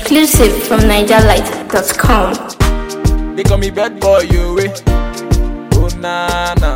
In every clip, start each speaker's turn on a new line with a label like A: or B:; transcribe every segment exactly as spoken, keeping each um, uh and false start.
A: Exclusive from niger light dot com.
B: They call me bad boy, you way. Oh na na.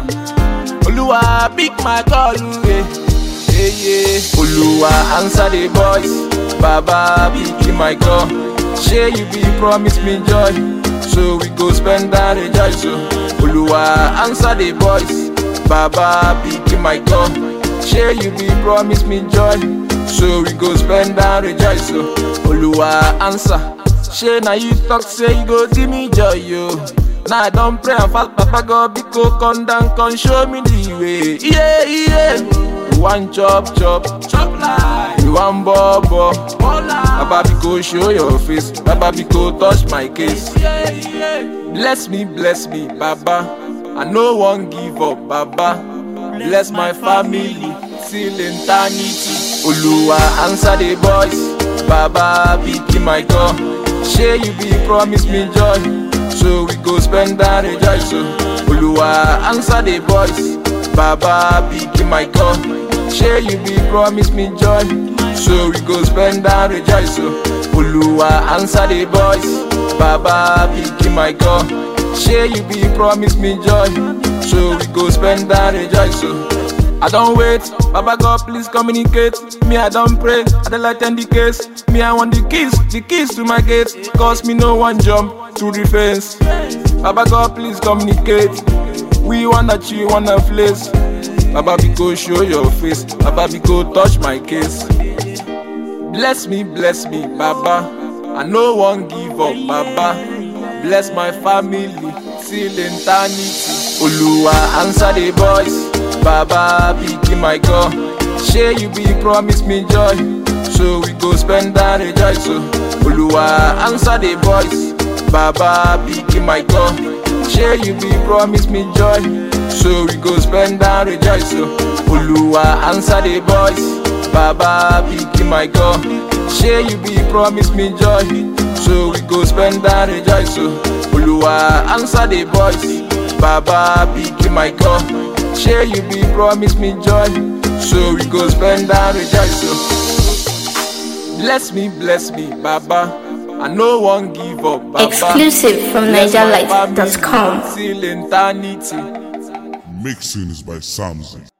B: Oluwa pick my call, you way. Yeah yeah. Oluwa answer the voice. Baba pick my call. Share you be promise me joy, so we go spend that rejoice. So Oluwa answer the voice. Baba pick my call. Share you be promise me joy, so we go spend and rejoice. So Oluwa answer. Shey na you talk say you go give me joy, yo. Now I don't pray and fast, Papa God biko come down, come show me the way. Yeah, yeah. You want chop, chop, chop life. You want bobo, Baba biko show your face. Baba biko touch my case. Yeah, yeah. Bless me, bless me, Baba. I no one give up, Baba. Bless my family till eternity. Oluwa answer the voice. Baba pick my call. Share you be promise me joy, so we go spend and rejoice. So Oluwa answer the voice. Baba pick my call. Share you be promise me joy, so we go spend and rejoice. So Oluwa answer the voice. Baba pick my call. Share you be promise me joy, so we go spend and rejoice. So I don't wait, Baba God please communicate. Me I don't pray, I don't like the case. Me I want the keys, the keys to my gate. Cause me no one jump through the fence. Baba God please communicate. We want that you wanna place. Baba biko show your face. Baba biko touch my case. Bless me, bless me, Baba. I no one give up, Baba. Bless my family till eternity. Oluwa answer the voice. Baba pick my call. Share you be promise me joy, so we go spend and rejoice. So Oluwa answer the voice. Baba pick my call. Share you be promise me joy, so we go spend and rejoice. So Oluwa answer the voice. Baba pick my call. Share you be promise me joy, so we go spend and rejoice. So Oluwa answer the voice. Baba pick my call. Share you be promise me joy, so we go spend and rejoice. So bless me, bless me, Baba. I no one give up, Baba.
A: Exclusive from niger light dot com.
B: Till eternity.
C: Mixing is by Samzy.